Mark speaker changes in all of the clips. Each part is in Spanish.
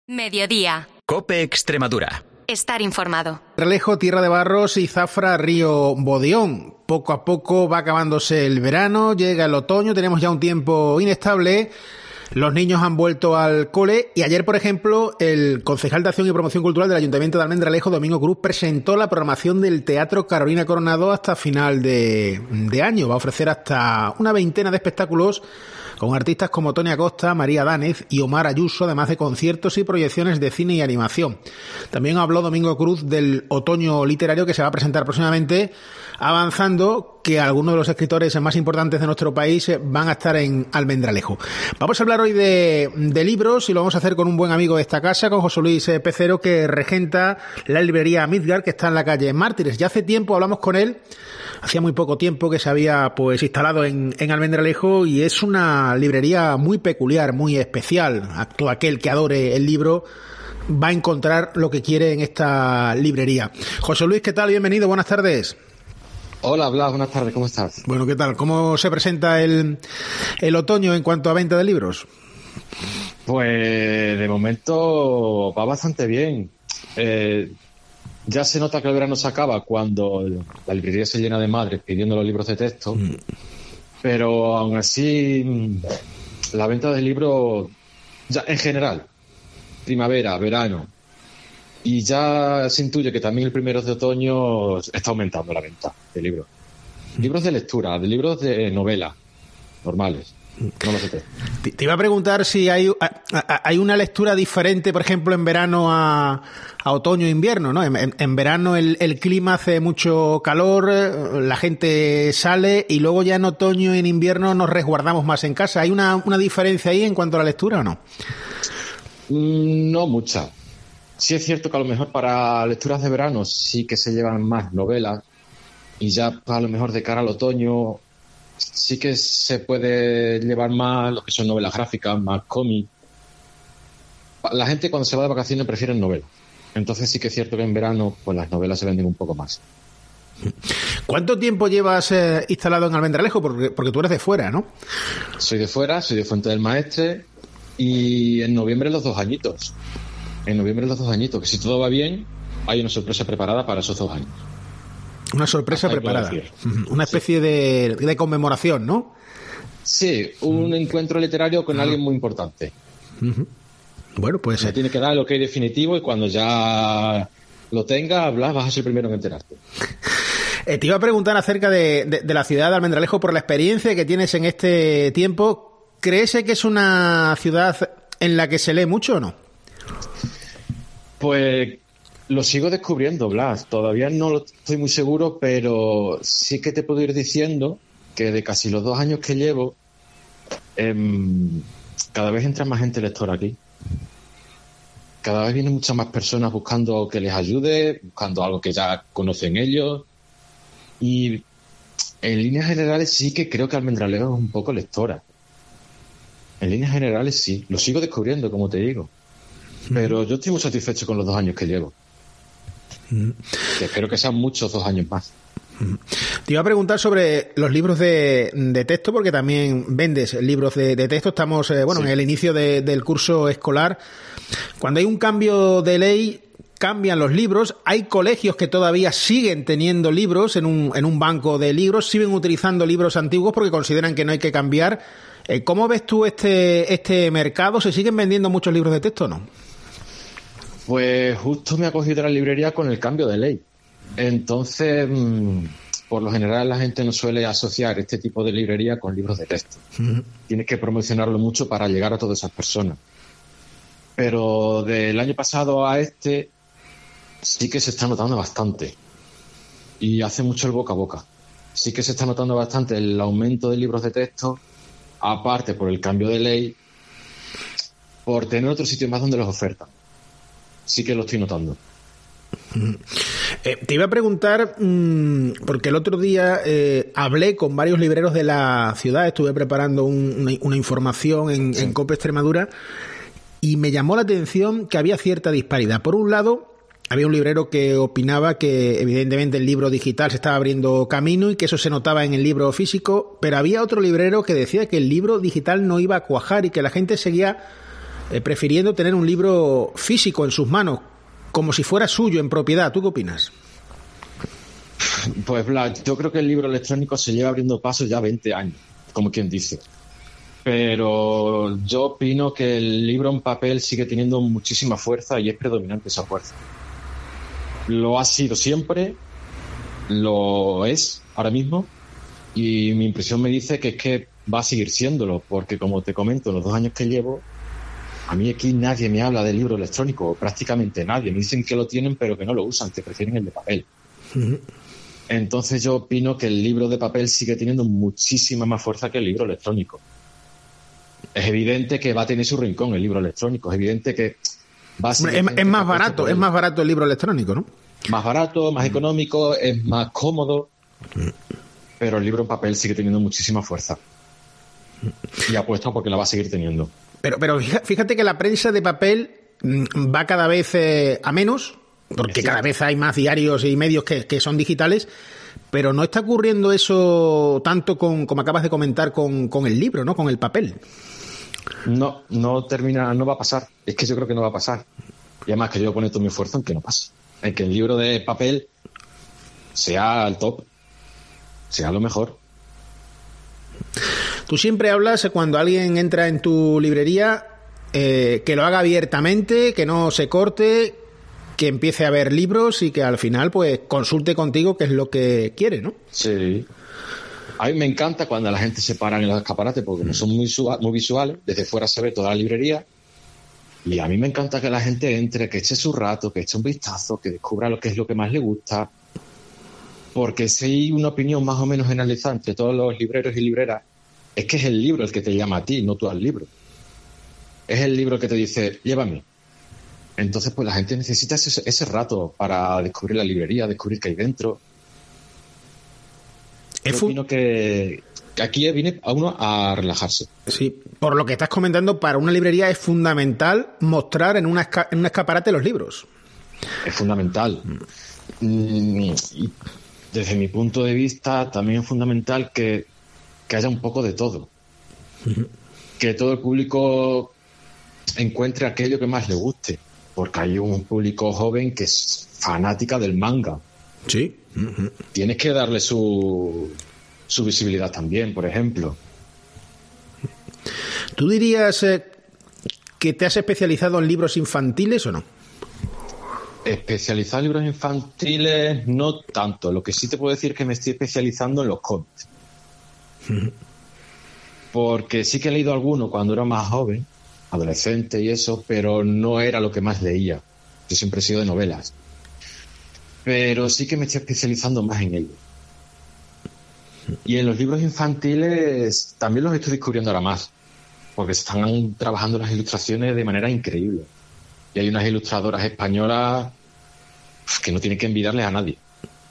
Speaker 1: Mediodía.
Speaker 2: COPE Extremadura.
Speaker 1: Estar informado.
Speaker 3: Relejo, Tierra de Barros y Zafra, Río Bodeón. Poco a poco va acabándose el verano, llega el otoño, tenemos ya un tiempo inestable. Los niños han vuelto al cole y ayer, por ejemplo, el concejal de Acción y Promoción Cultural del Ayuntamiento de Almendralejo, Domingo Cruz, presentó la programación del Teatro Carolina Coronado hasta final de año. Va a ofrecer hasta una veintena de espectáculos con artistas como Tony Acosta, María Dánez y Omar Ayuso, además de conciertos y proyecciones de cine y animación. También habló Domingo Cruz del otoño literario que se va a presentar próximamente, avanzando que algunos de los escritores más importantes de nuestro país van a estar en Almendralejo. Vamos a hablar hoy de libros y lo vamos a hacer con un buen amigo de esta casa, con José Luis Pecero, que regenta la librería Midgard, que está en la calle Mártires. Ya hace tiempo hablamos con él, hacía muy poco tiempo que se había instalado en Almendralejo, y es una librería muy peculiar, muy especial. Todo aquel que adore el libro va a encontrar lo que quiere en esta librería. José Luis, ¿qué tal? Bienvenido, buenas tardes.
Speaker 4: Hola, Blas, buenas tardes, ¿cómo estás?
Speaker 3: Bueno, ¿qué tal? ¿Cómo se presenta el otoño en cuanto a venta de libros?
Speaker 4: Pues de momento va bastante bien. Ya se nota que el verano se acaba cuando la librería se llena de madres pidiendo los libros de texto, pero aún así la venta de libros, ya en general, primavera, verano, y ya se intuye que también el primero de otoño está aumentando la venta de libros. Libros de lectura, de libros de novela, normales. No lo sé.
Speaker 3: Te iba a preguntar si hay una lectura diferente, por ejemplo, en verano a otoño e invierno, ¿no? En verano el clima hace mucho calor, la gente sale, y luego ya en otoño y en invierno nos resguardamos más en casa. ¿Hay una diferencia ahí en cuanto a la lectura o no?
Speaker 4: No mucha. Sí es cierto que a lo mejor para lecturas de verano sí que se llevan más novelas, y ya a lo mejor de cara al otoño sí que se puede llevar más lo que son novelas gráficas, más cómics. La gente cuando se va de vacaciones prefiere novelas. Entonces sí que es cierto que en verano pues las novelas se venden un poco más.
Speaker 3: ¿Cuánto tiempo llevas instalado en Almendralejo? Porque tú eres de fuera, ¿no?
Speaker 4: Soy de fuera, soy de Fuente del Maestre, y en noviembre los 2 añitos. Que si todo va bien, hay una sorpresa preparada para esos 2 años.
Speaker 3: Una sorpresa preparada. Una especie de conmemoración, ¿no?
Speaker 4: Sí, un encuentro literario con alguien muy importante.
Speaker 3: Bueno, pues
Speaker 4: se tiene que dar el ok definitivo, y cuando ya lo tenga, Blas, vas a ser el primero en enterarte.
Speaker 3: Te iba a preguntar acerca de la ciudad de Almendralejo, por la experiencia que tienes en este tiempo. ¿Crees que es una ciudad en la que se lee mucho o no?
Speaker 4: Pues lo sigo descubriendo, Blas. Todavía no lo estoy muy seguro, pero sí que te puedo ir diciendo que de casi los 2 años que llevo, cada vez entra más gente lectora aquí. Cada vez vienen muchas más personas buscando que les ayude, buscando algo que ya conocen ellos. Y en líneas generales sí que creo que Almendralejo es un poco lectora. En líneas generales sí. Lo sigo descubriendo, como te digo. Pero yo estoy muy satisfecho con los 2 años que llevo. Que espero que sean muchos 2 años más.
Speaker 3: Te iba a preguntar sobre los libros de texto, porque también vendes libros de texto. Estamos sí, en el inicio del curso escolar. Cuando hay un cambio de ley, cambian los libros. Hay colegios que todavía siguen teniendo libros en un banco de libros, siguen utilizando libros antiguos porque consideran que no hay que cambiar. ¿Cómo ves tú este mercado? ¿Se siguen vendiendo muchos libros de texto o no?
Speaker 4: Pues justo me ha cogido la librería con el cambio de ley. Entonces, por lo general la gente no suele asociar este tipo de librería con libros de texto. Tienes que promocionarlo mucho para llegar a todas esas personas. Pero del año pasado a este sí que se está notando bastante. Y hace mucho el boca a boca. Sí que se está notando bastante el aumento de libros de texto, aparte por el cambio de ley, por tener otro sitio más donde los ofertan. Sí que lo estoy notando.
Speaker 3: Te iba a preguntar, porque el otro día hablé con varios libreros de la ciudad, estuve preparando una información en COPE Extremadura, y me llamó la atención que había cierta disparidad. Por un lado, había un librero que opinaba que evidentemente el libro digital se estaba abriendo camino y que eso se notaba en el libro físico, pero había otro librero que decía que el libro digital no iba a cuajar y que la gente seguía prefiriendo tener un libro físico en sus manos, como si fuera suyo, en propiedad. ¿Tú qué opinas?
Speaker 4: Pues Blas, yo creo que el libro electrónico se lleva abriendo paso ya 20 años, como quien dice. Pero yo opino que el libro en papel sigue teniendo muchísima fuerza y es predominante esa fuerza. Lo ha sido siempre, lo es ahora mismo, y mi impresión me dice que es que va a seguir siéndolo, porque como te comento, los 2 años que llevo, a mí aquí nadie me habla del libro electrónico, prácticamente nadie. Me dicen que lo tienen pero que no lo usan, que prefieren el de papel. Entonces yo opino que el libro de papel sigue teniendo muchísima más fuerza que el libro electrónico. Es evidente que va a tener su rincón el libro electrónico, es evidente que va a ser...
Speaker 3: Es más barato el libro electrónico, ¿no?
Speaker 4: Más barato, más económico, es más cómodo, pero el libro en papel sigue teniendo muchísima fuerza. Y apuesto porque la va a seguir teniendo.
Speaker 3: Pero fíjate que la prensa de papel va cada vez a menos, porque cada vez hay más diarios y medios que son digitales, pero no está ocurriendo eso tanto como acabas de comentar con el libro, ¿no? Con el papel.
Speaker 4: No va a pasar. Es que yo creo que no va a pasar. Y además que yo pongo todo mi esfuerzo en que no pase. En que el libro de papel sea el top, sea lo mejor.
Speaker 3: Tú siempre hablas cuando alguien entra en tu librería que lo haga abiertamente, que no se corte, que empiece a ver libros y que al final pues consulte contigo qué es lo que quiere, ¿no?
Speaker 4: Sí. A mí me encanta cuando la gente se para en los escaparates porque como son muy visuales, desde fuera se ve toda la librería y a mí me encanta que la gente entre, que eche su rato, que eche un vistazo, que descubra lo que es lo que más le gusta, porque si hay una opinión más o menos generalizada entre todos los libreros y libreras, es que es el libro el que te llama a ti, no tú al libro. Es el libro el que te dice, llévame. Entonces, pues la gente necesita ese rato para descubrir la librería, descubrir qué hay dentro. Yo opino que aquí viene a uno a relajarse.
Speaker 3: Sí, por lo que estás comentando, para una librería es fundamental mostrar en un escaparate los libros.
Speaker 4: Es fundamental. Y desde mi punto de vista, también es fundamental que haya un poco de todo. Que todo el público encuentre aquello que más le guste. Porque hay un público joven que es fanática del manga.
Speaker 3: Sí.
Speaker 4: Tienes que darle su visibilidad también, por ejemplo.
Speaker 3: ¿Tú dirías que te has especializado en libros infantiles o no?
Speaker 4: Especializado en libros infantiles, no tanto. Lo que sí te puedo decir es que me estoy especializando en los cómics. Porque sí que he leído alguno cuando era más joven, adolescente y eso, pero no era lo que más leía. Yo siempre he sido de novelas. Pero sí que me estoy especializando más en ello. Y en los libros infantiles también los estoy descubriendo ahora más, porque se están trabajando las ilustraciones de manera increíble. Y hay unas ilustradoras españolas que no tienen que envidiarles a nadie.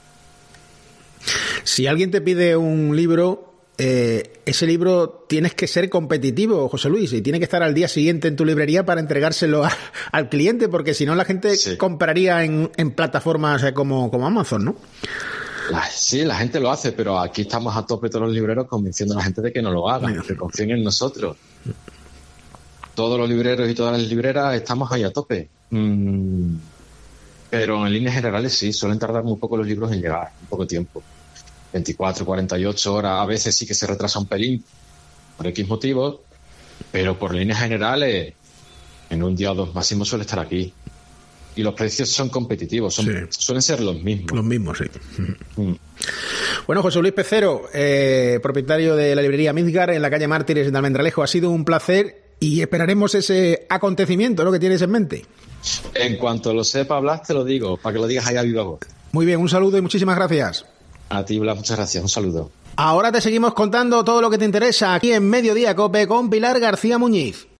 Speaker 3: Si alguien te pide un libro, ese libro tienes que ser competitivo, José Luis, y tiene que estar al día siguiente en tu librería para entregárselo al cliente, porque si no la gente compraría en plataformas como Amazon, ¿no?
Speaker 4: Sí, la gente lo hace, pero aquí estamos a tope todos los libreros convenciendo a la gente de que no lo hagan, que confíen en nosotros. Todos los libreros y todas las libreras estamos ahí a tope. Pero en líneas generales sí, suelen tardar muy poco los libros en llegar, un poco tiempo. 24, 48 horas, a veces sí que se retrasa un pelín por X motivos, pero por líneas generales en un día o dos máximo suele estar aquí. Y los precios son competitivos, suelen ser los mismos.
Speaker 3: Los mismos, sí. Bueno, José Luis Pecero, propietario de la librería Midgar en la calle Mártires de Almendralejo, ha sido un placer y esperaremos ese acontecimiento, ¿no?, que tienes en mente.
Speaker 4: En cuanto lo sepa, Blas, te lo digo, para que lo digas ahí a viva voz.
Speaker 3: Muy bien, un saludo y muchísimas gracias.
Speaker 4: A ti, Blas, muchas gracias, un saludo.
Speaker 3: Ahora te seguimos contando todo lo que te interesa aquí en Mediodía COPE con Pilar García Muñiz.